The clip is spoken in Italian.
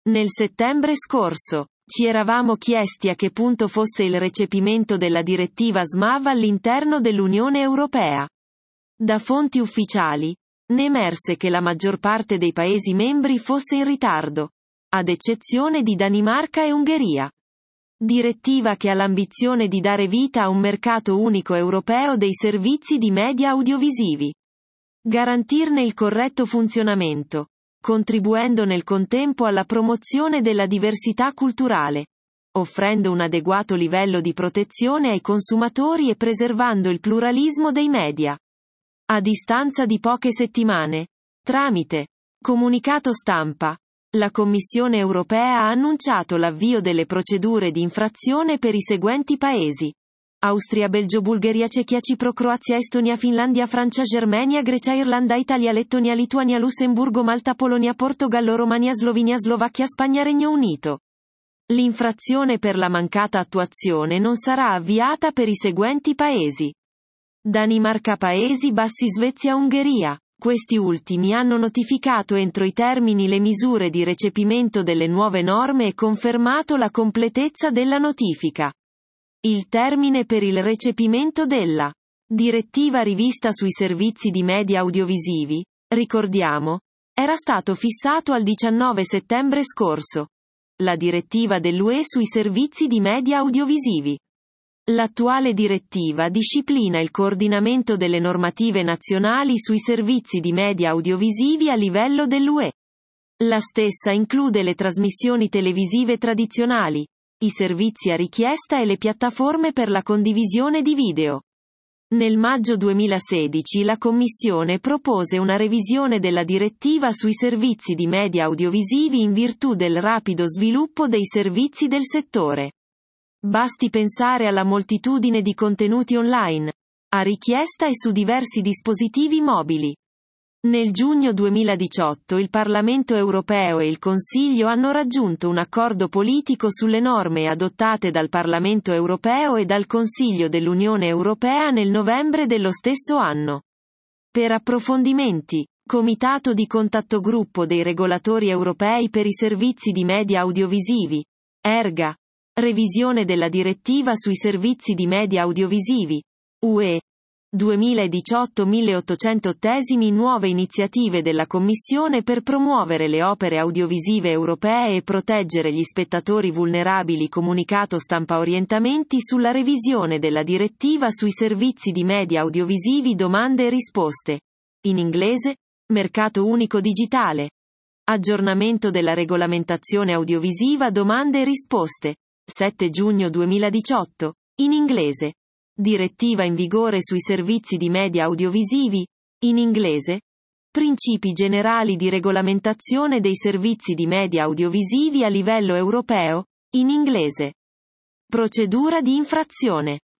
Nel settembre scorso, ci eravamo chiesti a che punto fosse il recepimento della direttiva SMAV all'interno dell'Unione Europea. Da fonti ufficiali, ne emerse che la maggior parte dei Paesi membri fosse in ritardo, ad eccezione di Danimarca e Ungheria. Direttiva che ha l'ambizione di dare vita a un mercato unico europeo dei servizi di media audiovisivi. Garantirne il corretto funzionamento, contribuendo nel contempo alla promozione della diversità culturale, offrendo un adeguato livello di protezione ai consumatori e preservando il pluralismo dei media. A distanza di poche settimane, tramite comunicato stampa, la Commissione europea ha annunciato l'avvio delle procedure di infrazione per i seguenti Paesi: Austria, Belgio, Bulgaria, Cechia, Cipro, Croazia, Estonia, Finlandia, Francia, Germania, Grecia, Irlanda, Italia, Lettonia, Lituania, Lussemburgo, Malta, Polonia, Portogallo, Romania, Slovenia, Slovacchia, Spagna, Regno Unito. L'infrazione per la mancata attuazione non sarà avviata per i seguenti Paesi: Danimarca, Paesi Bassi, Svezia, Ungheria. Questi ultimi hanno notificato entro i termini le misure di recepimento delle nuove norme e confermato la completezza della notifica. Il termine per il recepimento della direttiva rivista sui servizi di media audiovisivi, ricordiamo, era stato fissato al 19 settembre scorso. La direttiva dell'UE sui servizi di media audiovisivi. L'attuale direttiva disciplina il coordinamento delle normative nazionali sui servizi di media audiovisivi a livello dell'UE. La stessa include le trasmissioni televisive tradizionali, i servizi a richiesta e le piattaforme per la condivisione di video. Nel maggio 2016 la Commissione propose una revisione della direttiva sui servizi di media audiovisivi in virtù del rapido sviluppo dei servizi del settore. Basti pensare alla moltitudine di contenuti online, a richiesta e su diversi dispositivi mobili. Nel giugno 2018 il Parlamento europeo e il Consiglio hanno raggiunto un accordo politico sulle norme adottate dal Parlamento europeo e dal Consiglio dell'Unione Europea nel novembre dello stesso anno. Per approfondimenti, Comitato di contatto gruppo dei regolatori europei per i servizi di media audiovisivi, ERGA. Revisione della direttiva sui servizi di media audiovisivi, UE 2018-1880. Nuove iniziative della Commissione per promuovere le opere audiovisive europee e proteggere gli spettatori vulnerabili. Comunicato stampa. Orientamenti sulla revisione della direttiva sui servizi di media audiovisivi. Domande e risposte. In inglese, mercato unico digitale. Aggiornamento della regolamentazione audiovisiva. Domande e risposte. 7 giugno 2018. In inglese. Direttiva in vigore sui servizi di media audiovisivi. In inglese. Principi generali di regolamentazione dei servizi di media audiovisivi a livello europeo. In inglese. Procedura di infrazione.